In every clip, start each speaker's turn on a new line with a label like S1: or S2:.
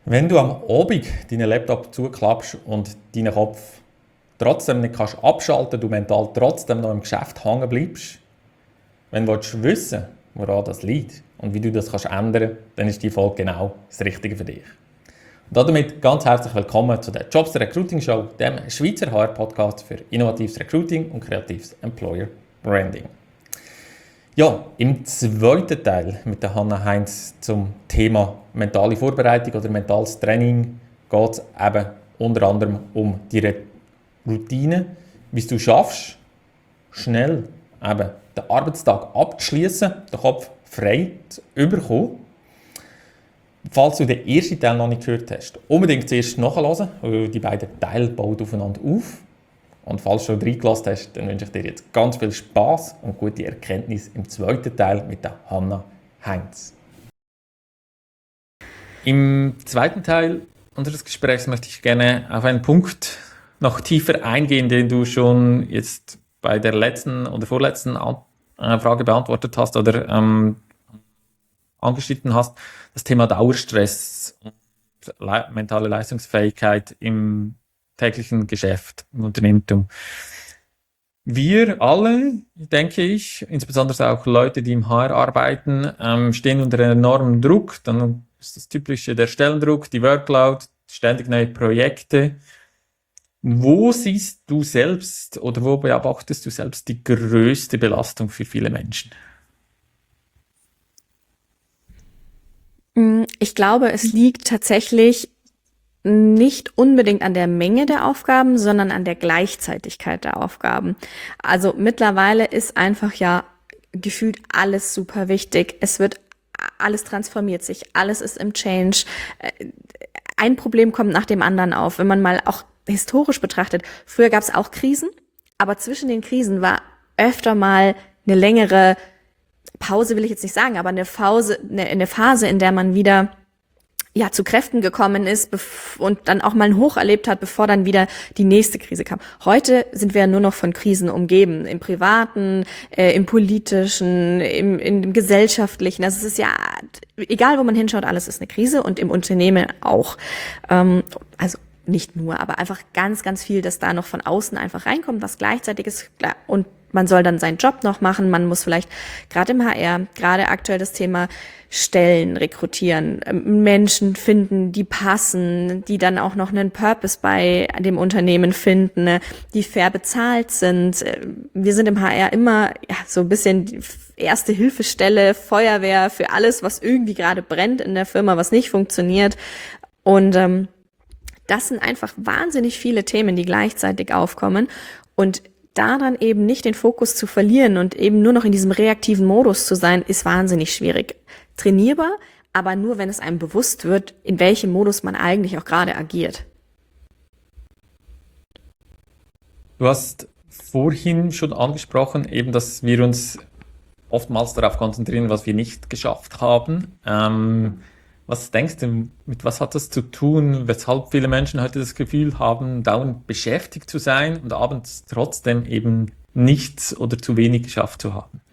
S1: Wenn du am Abend deinen Laptop zuklappst und deinen Kopf trotzdem nicht kannst abschalten, du mental trotzdem noch im Geschäft hängen bleibst, wenn du wissen willst, woran das liegt und wie du das kannst ändern, dann ist die Folge genau das Richtige für dich. Und damit ganz herzlich willkommen zu der Jobs Recruiting Show, dem Schweizer HR-Podcast für innovatives Recruiting und kreatives Employer Branding. Ja, im zweiten Teil mit der Hannah Heinz zum Thema mentale Vorbereitung oder mentales Training geht es eben unter anderem um die Routine, wie du schaffst, schnell eben den Arbeitstag abzuschließen, den Kopf frei zu bekommen. Falls du den ersten Teil noch nicht gehört hast, unbedingt zuerst nachhören, weil die beiden Teile bauen aufeinander auf. Und falls du schon reingelassen hast, dann wünsche ich dir jetzt ganz viel Spass und gute Erkenntnis im zweiten Teil mit der Hannah Heinz. Im zweiten Teil unseres Gesprächs möchte ich gerne auf einen Punkt noch tiefer eingehen, den du schon jetzt bei der letzten oder vorletzten Frage beantwortet hast oder angeschnitten hast. Das Thema Dauerstress und mentale Leistungsfähigkeit im täglichen Geschäft, im Unternehmertum. Wir alle, denke ich, insbesondere auch Leute, die im HR arbeiten, stehen unter enormem Druck. Dann ist das Typische der Stellendruck, die Workload, ständig neue Projekte. Wo siehst du selbst oder wo beobachtest du selbst die größte Belastung für viele Menschen?
S2: Ich glaube, es liegt tatsächlich nicht unbedingt an der Menge der Aufgaben, sondern an der Gleichzeitigkeit der Aufgaben. Also mittlerweile ist einfach ja gefühlt alles super wichtig. Alles transformiert sich, alles ist im Change. Ein Problem kommt nach dem anderen auf. Wenn man mal auch historisch betrachtet, früher gab es auch Krisen, aber zwischen den Krisen war öfter mal eine längere Pause, will ich jetzt nicht sagen, aber eine Phase, in der man wieder zu Kräften gekommen ist und dann auch mal ein Hoch erlebt hat, bevor dann wieder die nächste Krise kam. Heute sind wir ja nur noch von Krisen umgeben, im Privaten, im Politischen, im Gesellschaftlichen. Also es ist ja, egal wo man hinschaut, alles ist eine Krise und im Unternehmen auch. Also nicht nur, aber einfach ganz, ganz viel, dass da noch von außen einfach reinkommt, was gleichzeitig ist und man soll dann seinen Job noch machen, man muss vielleicht gerade im HR, gerade aktuell das Thema Stellen rekrutieren, Menschen finden, die passen, die dann auch noch einen Purpose bei dem Unternehmen finden, die fair bezahlt sind. Wir sind im HR immer so ein bisschen die erste Hilfestelle, Feuerwehr für alles, was irgendwie gerade brennt in der Firma, was nicht funktioniert. Und das sind einfach wahnsinnig viele Themen, die gleichzeitig aufkommen und da dann eben nicht den Fokus zu verlieren und eben nur noch in diesem reaktiven Modus zu sein, ist wahnsinnig schwierig. Trainierbar, aber nur, wenn es einem bewusst wird, in welchem Modus man eigentlich auch gerade agiert.
S1: Du hast vorhin schon angesprochen, eben, dass wir uns oftmals darauf konzentrieren, was wir nicht geschafft haben. Was denkst du, mit was hat das zu tun, weshalb viele Menschen heute das Gefühl haben, dauernd beschäftigt zu sein und abends trotzdem eben nichts oder zu wenig geschafft zu haben?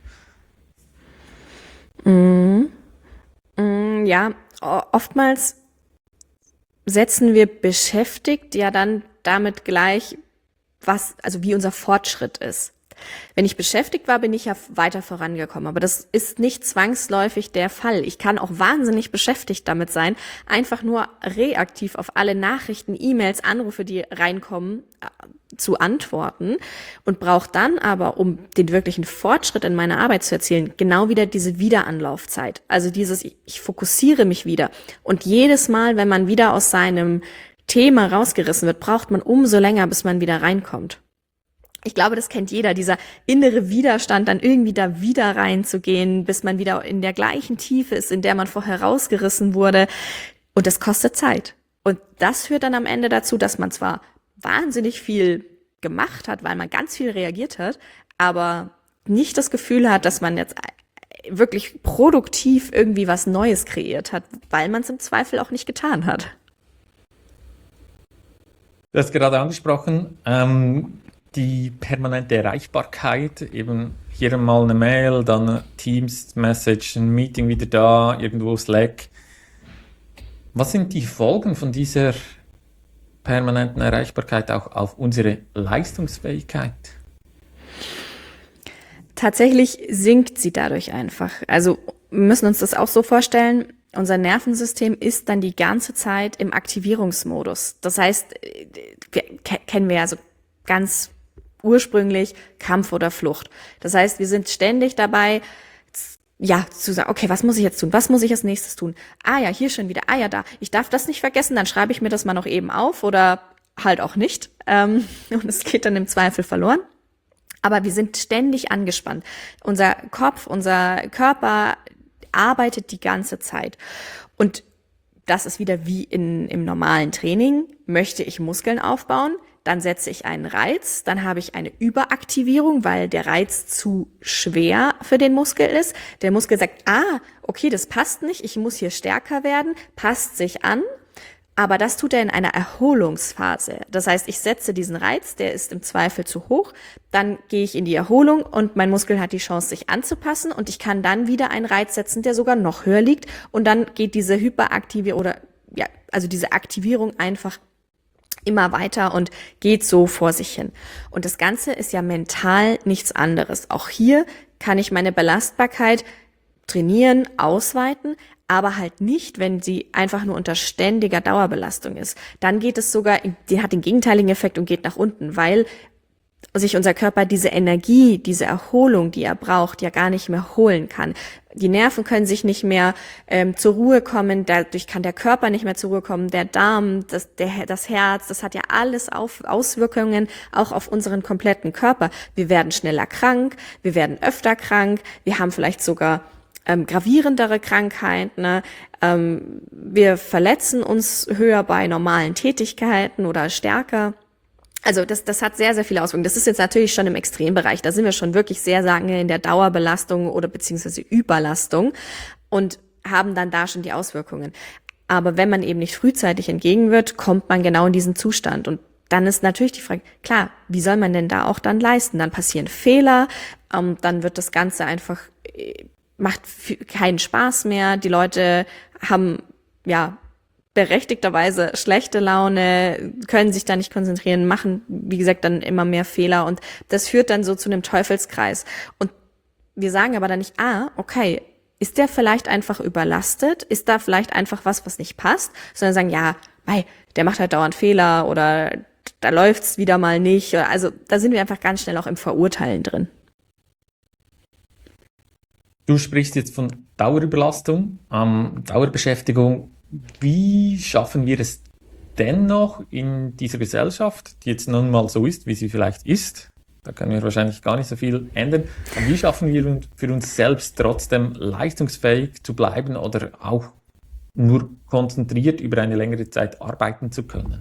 S2: Ja, oftmals setzen wir beschäftigt ja dann damit gleich, also wie unser Fortschritt ist. Wenn ich beschäftigt war, bin ich ja weiter vorangekommen. Aber das ist nicht zwangsläufig der Fall. Ich kann auch wahnsinnig beschäftigt damit sein, einfach nur reaktiv auf alle Nachrichten, E-Mails, Anrufe, die reinkommen, zu antworten und brauche dann aber, um den wirklichen Fortschritt in meiner Arbeit zu erzielen, genau wieder diese Wiederanlaufzeit. Also ich fokussiere mich wieder. Und jedes Mal, wenn man wieder aus seinem Thema rausgerissen wird, braucht man umso länger, bis man wieder reinkommt. Ich glaube, das kennt jeder, dieser innere Widerstand, dann irgendwie da wieder reinzugehen, bis man wieder in der gleichen Tiefe ist, in der man vorher rausgerissen wurde. Und das kostet Zeit. Und das führt dann am Ende dazu, dass man zwar wahnsinnig viel gemacht hat, weil man ganz viel reagiert hat, aber nicht das Gefühl hat, dass man jetzt wirklich produktiv irgendwie was Neues kreiert hat, weil man es im Zweifel auch nicht getan hat.
S1: Du hast gerade angesprochen, die permanente Erreichbarkeit, eben hier mal eine Mail, dann eine Teams-Message, ein Meeting wieder da, irgendwo Slack. Was sind die Folgen von dieser permanenten Erreichbarkeit auch auf unsere Leistungsfähigkeit?
S2: Tatsächlich sinkt sie dadurch einfach. Also wir müssen uns das auch so vorstellen, unser Nervensystem ist dann die ganze Zeit im Aktivierungsmodus. Das heißt, kennen wir ja so ganz ursprünglich Kampf oder Flucht. Das heißt, wir sind ständig dabei, ja, zu sagen, okay, was muss ich jetzt tun? Was muss ich als nächstes tun? Ah ja, hier schon wieder. Ah ja, da. Ich darf das nicht vergessen, dann schreibe ich mir das mal noch eben auf oder halt auch nicht. Und es geht dann im Zweifel verloren. Aber wir sind ständig angespannt. Unser Kopf, unser Körper arbeitet die ganze Zeit. Und das ist wieder wie im normalen Training. Möchte ich Muskeln aufbauen, dann setze ich einen Reiz, dann habe ich eine Überaktivierung, weil der Reiz zu schwer für den Muskel ist. Der Muskel sagt, okay, das passt nicht, ich muss hier stärker werden, passt sich an. Aber das tut er in einer Erholungsphase. Das heißt, ich setze diesen Reiz, der ist im Zweifel zu hoch, dann gehe ich in die Erholung und mein Muskel hat die Chance, sich anzupassen und ich kann dann wieder einen Reiz setzen, der sogar noch höher liegt und dann geht diese Hyperaktivierung also diese Aktivierung einfach immer weiter und geht so vor sich hin. Und das Ganze ist ja mental nichts anderes. Auch hier kann ich meine Belastbarkeit trainieren, ausweiten, aber halt nicht, wenn sie einfach nur unter ständiger Dauerbelastung ist. Dann geht es sogar, die hat den gegenteiligen Effekt und geht nach unten, weil sich unser Körper diese Energie, diese Erholung, die er braucht, ja gar nicht mehr holen kann. Die Nerven können sich nicht mehr zur Ruhe kommen, dadurch kann der Körper nicht mehr zur Ruhe kommen, der Darm, das Herz, das hat ja alles Auswirkungen auch auf unseren kompletten Körper. Wir werden schneller krank, wir werden öfter krank, wir haben vielleicht sogar gravierendere Krankheiten, ne? Wir verletzen uns höher bei normalen Tätigkeiten oder stärker. Also das hat sehr, sehr viele Auswirkungen. Das ist jetzt natürlich schon im Extrembereich. Da sind wir schon wirklich sehr, sagen wir, in der Dauerbelastung oder beziehungsweise Überlastung und haben dann da schon die Auswirkungen. Aber wenn man eben nicht frühzeitig entgegenwirkt, kommt man genau in diesen Zustand. Und dann ist natürlich die Frage, klar, wie soll man denn da auch dann leisten? Dann passieren Fehler, dann wird das Ganze einfach macht keinen Spaß mehr. Die Leute haben, ja, berechtigterweise schlechte Laune, können sich da nicht konzentrieren, machen, wie gesagt, dann immer mehr Fehler und das führt dann so zu einem Teufelskreis. Und wir sagen aber dann nicht, okay, ist der vielleicht einfach überlastet? Ist da vielleicht einfach was nicht passt? Sondern sagen, ja, der macht halt dauernd Fehler oder da läuft's wieder mal nicht. Also da sind wir einfach ganz schnell auch im Verurteilen drin.
S1: Du sprichst jetzt von Dauerüberlastung, Dauerbeschäftigung. Wie schaffen wir es dennoch in dieser Gesellschaft, die jetzt nun mal so ist, wie sie vielleicht ist? Da können wir wahrscheinlich gar nicht so viel ändern. Aber wie schaffen wir für uns selbst trotzdem leistungsfähig zu bleiben oder auch nur konzentriert über eine längere Zeit arbeiten zu können?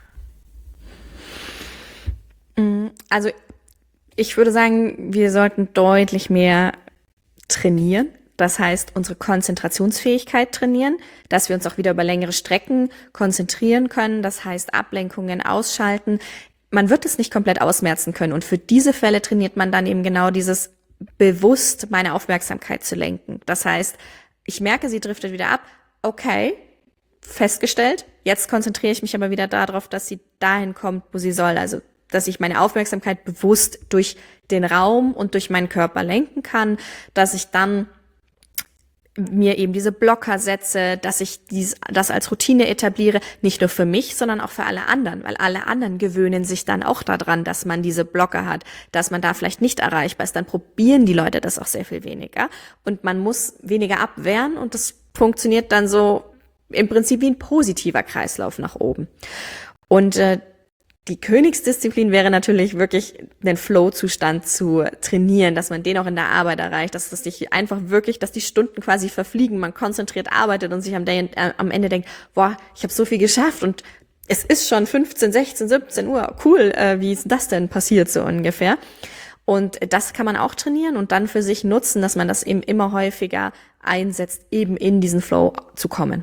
S2: Also ich würde sagen, wir sollten deutlich mehr trainieren. Das heißt, unsere Konzentrationsfähigkeit trainieren, dass wir uns auch wieder über längere Strecken konzentrieren können. Das heißt, Ablenkungen ausschalten. Man wird es nicht komplett ausmerzen können. Und für diese Fälle trainiert man dann eben genau dieses bewusst meine Aufmerksamkeit zu lenken. Das heißt, ich merke, sie driftet wieder ab. Okay, festgestellt. Jetzt konzentriere ich mich aber wieder darauf, dass sie dahin kommt, wo sie soll. Also dass ich meine Aufmerksamkeit bewusst durch den Raum und durch meinen Körper lenken kann, dass ich dann mir eben diese Blocker setze, dass ich das als Routine etabliere, nicht nur für mich, sondern auch für alle anderen, weil alle anderen gewöhnen sich dann auch daran, dass man diese Blocker hat, dass man da vielleicht nicht erreichbar ist, dann probieren die Leute das auch sehr viel weniger und man muss weniger abwehren und das funktioniert dann so im Prinzip wie ein positiver Kreislauf nach oben. Und die Königsdisziplin wäre natürlich wirklich, den Flow-Zustand zu trainieren, dass man den auch in der Arbeit erreicht, dass sich einfach wirklich, dass die Stunden quasi verfliegen, man konzentriert arbeitet und sich am Ende denkt, boah, ich habe so viel geschafft und es ist schon 15, 16, 17 Uhr, cool, wie ist das denn passiert so ungefähr? Und das kann man auch trainieren und dann für sich nutzen, dass man das eben immer häufiger einsetzt, eben in diesen Flow zu kommen.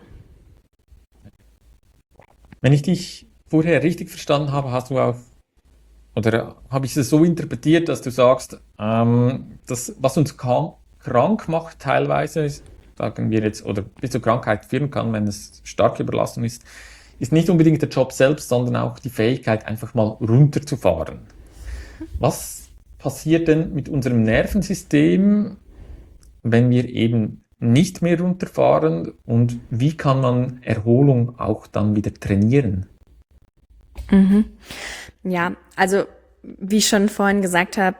S1: Wenn ich dich vorher richtig verstanden habe, hast du auch, oder habe ich es so interpretiert, dass du sagst, das, was uns krank macht teilweise, sagen wir jetzt, oder bis zur Krankheit führen kann, wenn es starke Überlastung ist, ist nicht unbedingt der Job selbst, sondern auch die Fähigkeit, einfach mal runterzufahren. Was passiert denn mit unserem Nervensystem, wenn wir eben nicht mehr runterfahren, und wie kann man Erholung auch dann wieder trainieren?
S2: Mhm. Ja, also wie ich schon vorhin gesagt habe,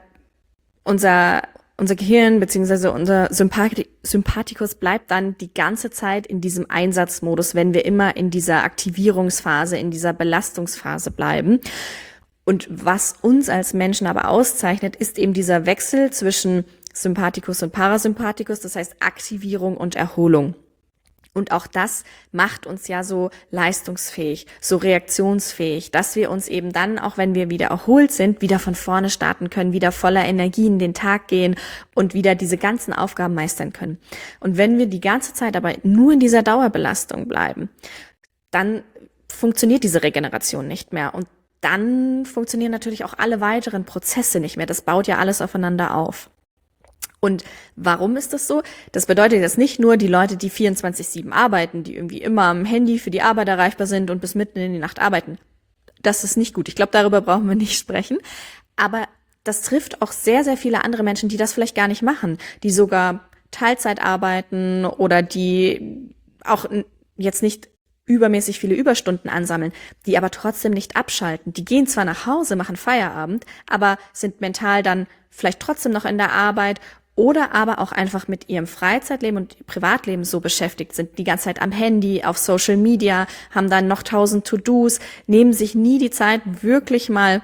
S2: unser Gehirn beziehungsweise unser Sympathikus bleibt dann die ganze Zeit in diesem Einsatzmodus, wenn wir immer in dieser Aktivierungsphase, in dieser Belastungsphase bleiben. Und was uns als Menschen aber auszeichnet, ist eben dieser Wechsel zwischen Sympathikus und Parasympathikus, das heißt Aktivierung und Erholung. Und auch das macht uns ja so leistungsfähig, so reaktionsfähig, dass wir uns eben dann, auch wenn wir wieder erholt sind, wieder von vorne starten können, wieder voller Energie in den Tag gehen und wieder diese ganzen Aufgaben meistern können. Und wenn wir die ganze Zeit aber nur in dieser Dauerbelastung bleiben, dann funktioniert diese Regeneration nicht mehr. Und dann funktionieren natürlich auch alle weiteren Prozesse nicht mehr. Das baut ja alles aufeinander auf. Und warum ist das so? Das bedeutet jetzt nicht nur die Leute, die 24/7 arbeiten, die irgendwie immer am Handy für die Arbeit erreichbar sind und bis mitten in die Nacht arbeiten. Das ist nicht gut. Ich glaube, darüber brauchen wir nicht sprechen. Aber das trifft auch sehr, sehr viele andere Menschen, die das vielleicht gar nicht machen, die sogar Teilzeit arbeiten oder die auch jetzt nicht übermäßig viele Überstunden ansammeln, die aber trotzdem nicht abschalten. Die gehen zwar nach Hause, machen Feierabend, aber sind mental dann vielleicht trotzdem noch in der Arbeit oder aber auch einfach mit ihrem Freizeitleben und Privatleben so beschäftigt sind, die ganze Zeit am Handy, auf Social Media, haben dann noch 1000 To-Dos, nehmen sich nie die Zeit, wirklich mal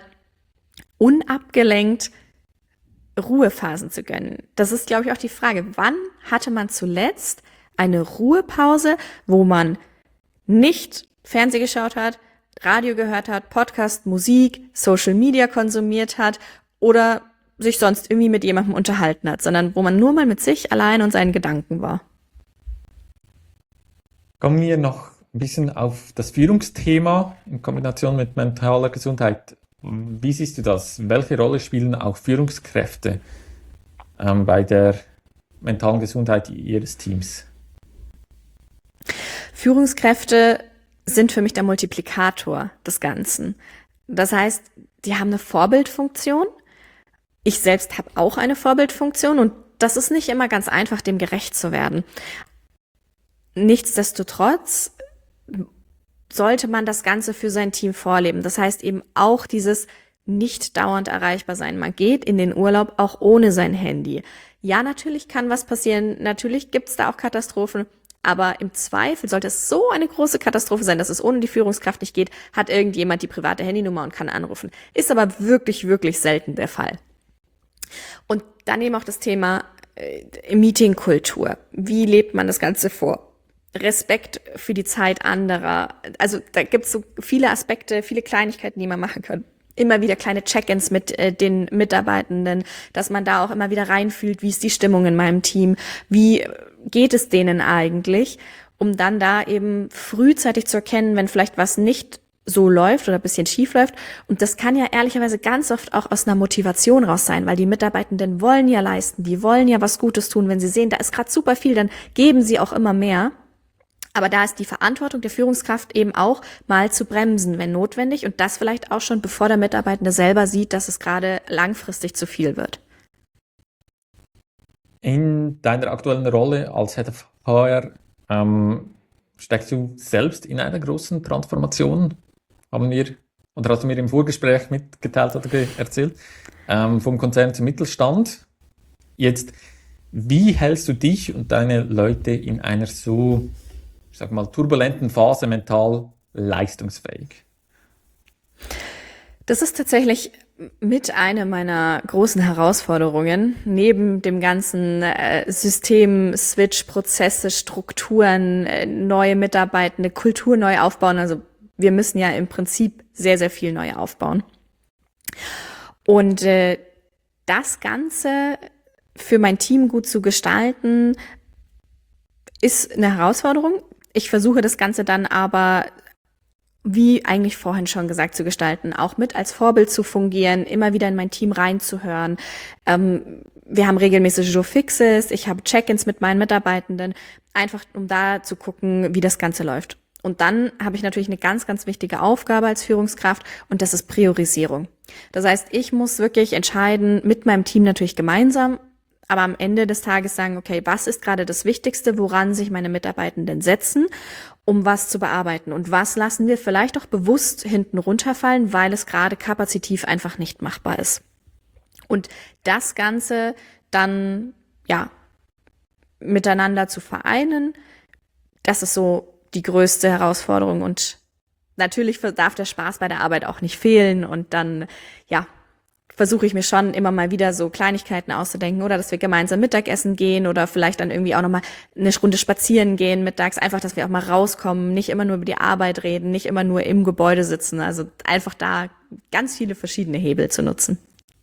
S2: unabgelenkt Ruhephasen zu gönnen. Das ist, glaube ich, auch die Frage, wann hatte man zuletzt eine Ruhepause, wo man nicht Fernsehen geschaut hat, Radio gehört hat, Podcast, Musik, Social Media konsumiert hat oder sich sonst irgendwie mit jemandem unterhalten hat, sondern wo man nur mal mit sich allein und seinen Gedanken war.
S1: Kommen wir noch ein bisschen auf das Führungsthema in Kombination mit mentaler Gesundheit. Wie siehst du das? Welche Rolle spielen auch Führungskräfte bei der mentalen Gesundheit ihres Teams?
S2: Führungskräfte sind für mich der Multiplikator des Ganzen. Das heißt, die haben eine Vorbildfunktion. Ich selbst habe auch eine Vorbildfunktion und das ist nicht immer ganz einfach, dem gerecht zu werden. Nichtsdestotrotz sollte man das Ganze für sein Team vorleben. Das heißt eben auch dieses nicht dauernd erreichbar sein. Man geht in den Urlaub auch ohne sein Handy. Ja, natürlich kann was passieren. Natürlich gibt es da auch Katastrophen. Aber im Zweifel sollte es so eine große Katastrophe sein, dass es ohne die Führungskraft nicht geht, hat irgendjemand die private Handynummer und kann anrufen. Ist aber wirklich, wirklich selten der Fall. Und dann eben auch das Thema Meetingkultur. Wie lebt man das Ganze vor? Respekt für die Zeit anderer. Also da gibt es so viele Aspekte, viele Kleinigkeiten, die man machen kann. Immer wieder kleine Check-ins mit den Mitarbeitenden, dass man da auch immer wieder reinfühlt, wie ist die Stimmung in meinem Team, wie geht es denen eigentlich, um dann da eben frühzeitig zu erkennen, wenn vielleicht was nicht so läuft oder ein bisschen schief läuft. Und das kann ja ehrlicherweise ganz oft auch aus einer Motivation raus sein, weil die Mitarbeitenden wollen ja leisten, die wollen ja was Gutes tun. Wenn sie sehen, da ist gerade super viel, dann geben sie auch immer mehr. Aber da ist die Verantwortung der Führungskraft eben auch mal zu bremsen, wenn notwendig. Und das vielleicht auch schon, bevor der Mitarbeitende selber sieht, dass es gerade langfristig zu viel wird.
S1: In deiner aktuellen Rolle als Head of HR steckst du selbst in einer großen Transformation, hast du mir im Vorgespräch mitgeteilt oder erzählt, vom Konzern zum Mittelstand. Jetzt, wie hältst du dich und deine Leute in einer so, ich sag mal, turbulenten Phase mental leistungsfähig?
S2: Das ist tatsächlich mit einer meiner großen Herausforderungen, neben dem ganzen System, Switch, Prozesse, Strukturen, neue Mitarbeitende, Kultur neu aufbauen. Also wir müssen ja im Prinzip sehr, sehr viel neu aufbauen. Und das Ganze für mein Team gut zu gestalten, ist eine Herausforderung. Ich versuche das Ganze dann aber, wie eigentlich vorhin schon gesagt, zu gestalten, auch mit als Vorbild zu fungieren, immer wieder in mein Team reinzuhören, wir haben regelmäßige Jour Fixes, ich habe Check-ins mit meinen Mitarbeitenden, einfach um da zu gucken, wie das Ganze läuft. Und dann habe ich natürlich eine ganz, ganz wichtige Aufgabe als Führungskraft und das ist Priorisierung. Das heißt, ich muss wirklich entscheiden, mit meinem Team natürlich gemeinsam, aber am Ende des Tages sagen, okay, was ist gerade das Wichtigste, woran sich meine Mitarbeitenden setzen, um was zu bearbeiten und was lassen wir vielleicht auch bewusst hinten runterfallen, weil es gerade kapazitiv einfach nicht machbar ist. Und das Ganze dann, ja, miteinander zu vereinen, das ist so die größte Herausforderung und natürlich darf der Spaß bei der Arbeit auch nicht fehlen und dann, ja, versuche ich mir schon immer mal wieder so Kleinigkeiten auszudenken oder dass wir gemeinsam Mittagessen gehen oder vielleicht dann irgendwie auch nochmal eine Runde spazieren gehen mittags, einfach, dass wir auch mal rauskommen, nicht immer nur über die Arbeit reden, nicht immer nur im Gebäude sitzen, also einfach da ganz viele verschiedene Hebel zu nutzen.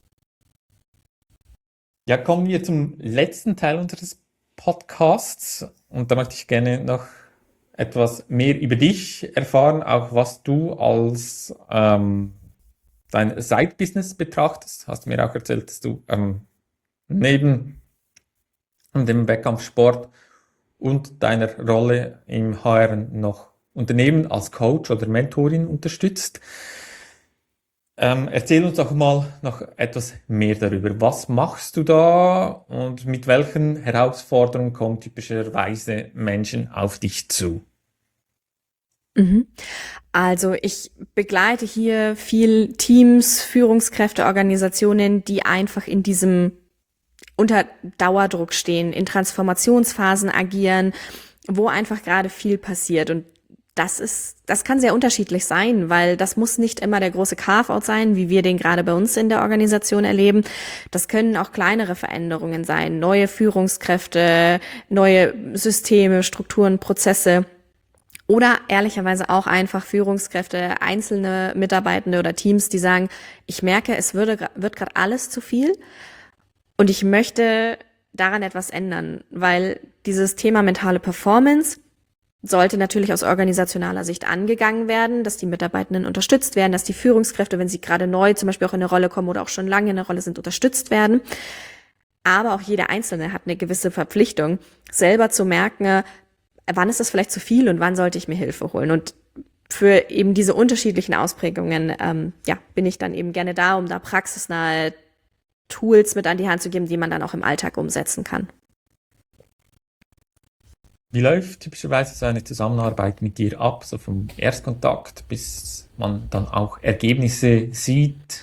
S1: Ja, kommen wir zum letzten Teil unseres Podcasts und da möchte ich gerne noch etwas mehr über dich erfahren, auch was du als dein Side-Business betrachtest. Hast du mir auch erzählt, dass du neben dem Wettkampfsport und deiner Rolle im HR noch Unternehmen als Coach oder Mentorin unterstützt. Erzähl uns doch mal noch etwas mehr darüber. Was machst du da und mit welchen Herausforderungen kommen typischerweise Menschen auf dich zu?
S2: Also ich begleite hier viel Teams, Führungskräfte, Organisationen, die einfach in diesem unter Dauerdruck stehen, in Transformationsphasen agieren, wo einfach gerade viel passiert. Und das kann sehr unterschiedlich sein, weil das muss nicht immer der große Carve-out sein, wie wir den gerade bei uns in der Organisation erleben. Das können auch kleinere Veränderungen sein, neue Führungskräfte, neue Systeme, Strukturen, Prozesse. Oder ehrlicherweise auch einfach Führungskräfte, einzelne Mitarbeitende oder Teams, die sagen, ich merke, es wird gerade alles zu viel und ich möchte daran etwas ändern, weil dieses Thema mentale Performance sollte natürlich aus organisationaler Sicht angegangen werden, dass die Mitarbeitenden unterstützt werden, dass die Führungskräfte, wenn sie gerade neu zum Beispiel auch in eine Rolle kommen oder auch schon lange in eine Rolle sind, unterstützt werden. Aber auch jeder Einzelne hat eine gewisse Verpflichtung, selber zu merken, wann ist das vielleicht zu viel und wann sollte ich mir Hilfe holen. Und für eben diese unterschiedlichen Ausprägungen bin ich dann eben gerne da, um da praxisnahe Tools mit an die Hand zu geben, die man dann auch im Alltag umsetzen kann.
S1: Wie läuft typischerweise so eine Zusammenarbeit mit dir ab, so vom Erstkontakt bis man dann auch Ergebnisse sieht?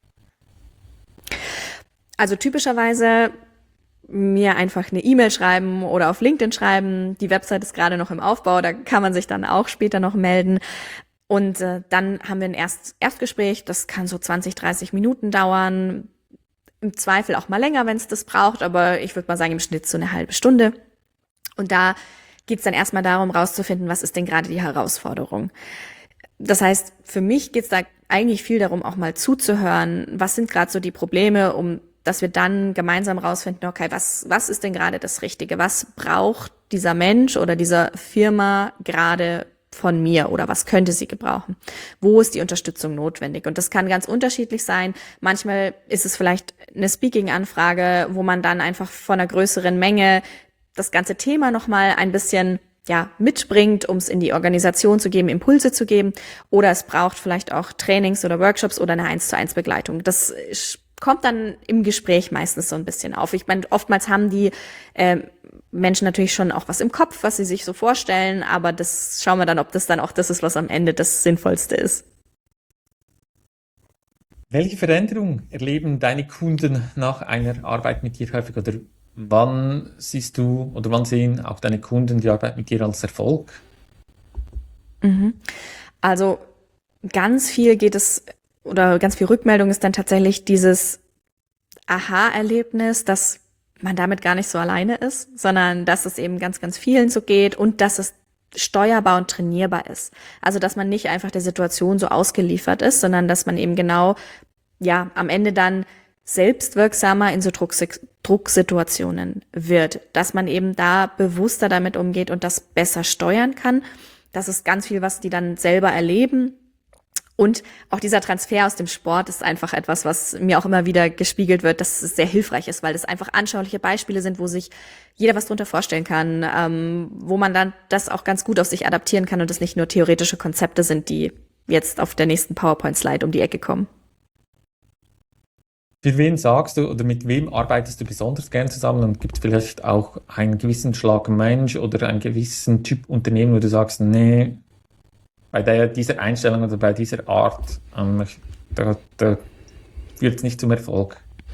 S2: Also typischerweise mir einfach eine E-Mail schreiben oder auf LinkedIn schreiben. Die Website ist gerade noch im Aufbau, da kann man sich dann auch später noch melden. Und dann haben wir ein Erstgespräch, das kann so 20, 30 Minuten dauern. Im Zweifel auch mal länger, wenn es das braucht, aber ich würde mal sagen, im Schnitt so eine halbe Stunde. Und da geht es dann erstmal darum, rauszufinden, was ist denn gerade die Herausforderung. Das heißt, für mich geht es da eigentlich viel darum, auch mal zuzuhören, was sind gerade so die Probleme, dass wir dann gemeinsam rausfinden, okay, was ist denn gerade das Richtige? Was braucht dieser Mensch oder dieser Firma gerade von mir oder was könnte sie gebrauchen? Wo ist die Unterstützung notwendig? Und das kann ganz unterschiedlich sein. Manchmal ist es vielleicht eine Speaking-Anfrage, wo man dann einfach von einer größeren Menge das ganze Thema nochmal ein bisschen mitbringt, um es in die Organisation zu geben, Impulse zu geben. Oder es braucht vielleicht auch Trainings oder Workshops oder eine 1:1 Begleitung. Das kommt dann im Gespräch meistens so ein bisschen auf. Ich meine, oftmals haben die Menschen natürlich schon auch was im Kopf, was sie sich so vorstellen, aber das schauen wir dann, ob das dann auch das ist, was am Ende das Sinnvollste ist.
S1: Welche Veränderung erleben deine Kunden nach einer Arbeit mit dir häufig oder wann siehst du oder wann sehen auch deine Kunden die Arbeit mit dir als Erfolg?
S2: Also ganz viel geht es oder ganz viel Rückmeldung ist dann tatsächlich dieses Aha-Erlebnis, dass man damit gar nicht so alleine ist, sondern dass es eben ganz, ganz vielen so geht und dass es steuerbar und trainierbar ist. Also dass man nicht einfach der Situation so ausgeliefert ist, sondern dass man eben genau am Ende dann selbstwirksamer in so Drucksituationen wird, dass man eben da bewusster damit umgeht und das besser steuern kann. Das ist ganz viel, was die dann selber erleben. Und auch dieser Transfer aus dem Sport ist einfach etwas, was mir auch immer wieder gespiegelt wird, dass es sehr hilfreich ist, weil das einfach anschauliche Beispiele sind, wo sich jeder was drunter vorstellen kann, wo man dann das auch ganz gut auf sich adaptieren kann und es nicht nur theoretische Konzepte sind, die jetzt auf der nächsten PowerPoint-Slide um die Ecke kommen.
S1: Für wen sagst du oder mit wem arbeitest du besonders gern zusammen und gibt es vielleicht auch einen gewissen Schlag Mensch oder einen gewissen Typ Unternehmen, wo du sagst, nee, bei dieser Einstellung oder bei dieser Art, da führt es nicht zum Erfolg?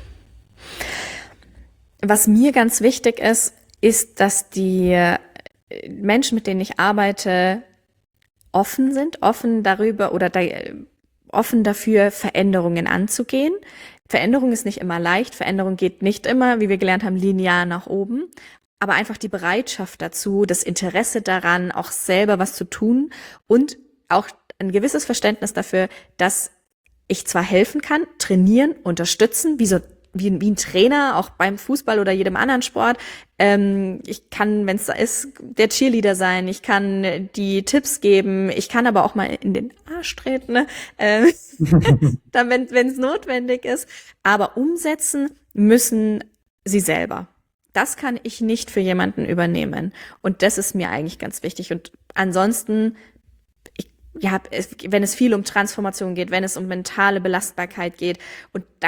S2: Was mir ganz wichtig ist, dass die Menschen, mit denen ich arbeite, offen sind, offen darüber oder offen dafür, Veränderungen anzugehen. Veränderung ist nicht immer leicht, Veränderung geht nicht immer, wie wir gelernt haben, linear nach oben, aber einfach die Bereitschaft dazu, das Interesse daran, auch selber was zu tun und auch ein gewisses Verständnis dafür, dass ich zwar helfen kann, trainieren, unterstützen, wie ein Trainer, auch beim Fußball oder jedem anderen Sport. Ich kann, wenn es da ist, der Cheerleader sein, ich kann die Tipps geben, ich kann aber auch mal in den Arsch treten, ne? Dann, wenn es notwendig ist. Aber umsetzen müssen sie selber. Das kann ich nicht für jemanden übernehmen. Und das ist mir eigentlich ganz wichtig. Und ansonsten, wenn es viel um Transformation geht, wenn es um mentale Belastbarkeit geht, und da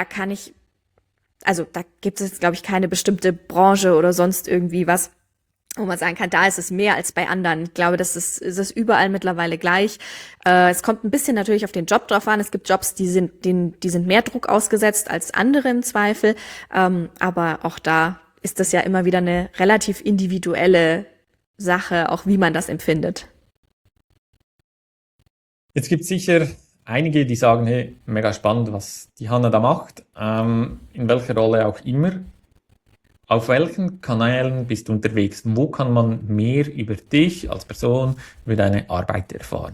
S2: gibt es jetzt, glaube ich, keine bestimmte Branche oder sonst irgendwie was, wo man sagen kann, da ist es mehr als bei anderen. Ich glaube, ist es überall mittlerweile gleich. Es kommt ein bisschen natürlich auf den Job drauf an. Es gibt Jobs, die sind mehr Druck ausgesetzt als andere im Zweifel. Aber auch da ist das ja immer wieder eine relativ individuelle Sache, auch wie man das empfindet.
S1: Jetzt gibt es sicher einige, die sagen, hey, mega spannend, was die Hanna da macht, in welcher Rolle auch immer. Auf welchen Kanälen bist du unterwegs? Wo kann man mehr über dich als Person, über deine Arbeit erfahren?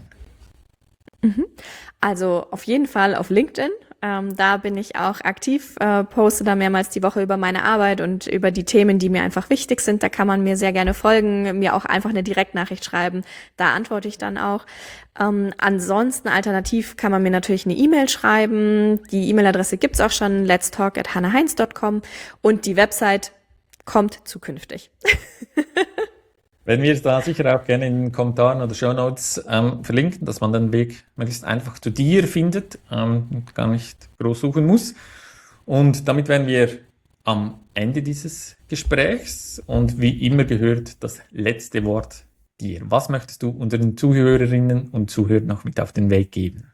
S2: Also auf jeden Fall auf LinkedIn. Da bin ich auch aktiv, poste da mehrmals die Woche über meine Arbeit und über die Themen, die mir einfach wichtig sind. Da kann man mir sehr gerne folgen, mir auch einfach eine Direktnachricht schreiben. Da antworte ich dann auch. Ansonsten alternativ kann man mir natürlich eine E-Mail schreiben. Die E-Mail-Adresse gibt's auch schon, letstalk@hannaheinz.com, und die Website kommt zukünftig.
S1: Werden wir es da sicher auch gerne in den Kommentaren oder Shownotes verlinken, dass man den Weg möglichst einfach zu dir findet und gar nicht groß suchen muss. Und damit wären wir am Ende dieses Gesprächs und wie immer gehört das letzte Wort dir. Was möchtest du unseren Zuhörerinnen und Zuhörern noch mit auf den Weg geben?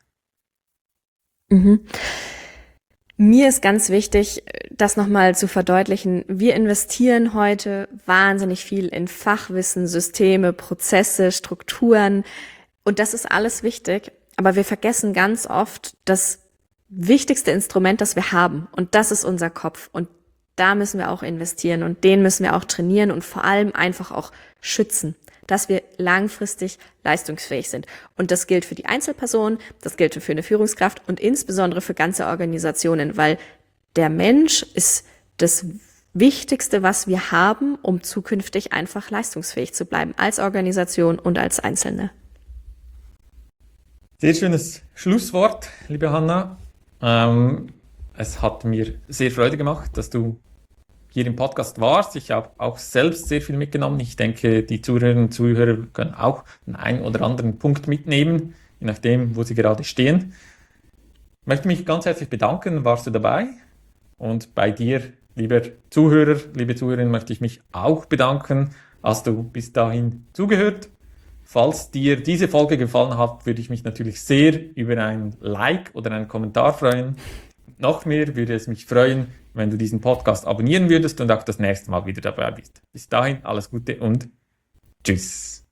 S2: Mir ist ganz wichtig, das nochmal zu verdeutlichen. Wir investieren heute wahnsinnig viel in Fachwissen, Systeme, Prozesse, Strukturen. Und das ist alles wichtig. Aber wir vergessen ganz oft das wichtigste Instrument, das wir haben. Und das ist unser Kopf. Und da müssen wir auch investieren. Und den müssen wir auch trainieren und vor allem einfach auch schützen, dass wir langfristig leistungsfähig sind. Und das gilt für die Einzelperson, das gilt für eine Führungskraft und insbesondere für ganze Organisationen, weil der Mensch ist das Wichtigste, was wir haben, um zukünftig einfach leistungsfähig zu bleiben, als Organisation und als Einzelne.
S1: Sehr schönes Schlusswort, liebe Hanna. Es hat mir sehr Freude gemacht, dass du hier im Podcast warst. Ich habe auch selbst sehr viel mitgenommen. Ich denke, die Zuhörerinnen und Zuhörer können auch den einen oder anderen Punkt mitnehmen, je nachdem, wo sie gerade stehen. Ich möchte mich ganz herzlich bedanken, warst du dabei? Und bei dir, lieber Zuhörer, liebe Zuhörerin, möchte ich mich auch bedanken, hast du bis dahin zugehört. Falls dir diese Folge gefallen hat, würde ich mich natürlich sehr über ein Like oder einen Kommentar freuen. Noch mehr würde es mich freuen, wenn du diesen Podcast abonnieren würdest und auch das nächste Mal wieder dabei bist. Bis dahin, alles Gute und tschüss.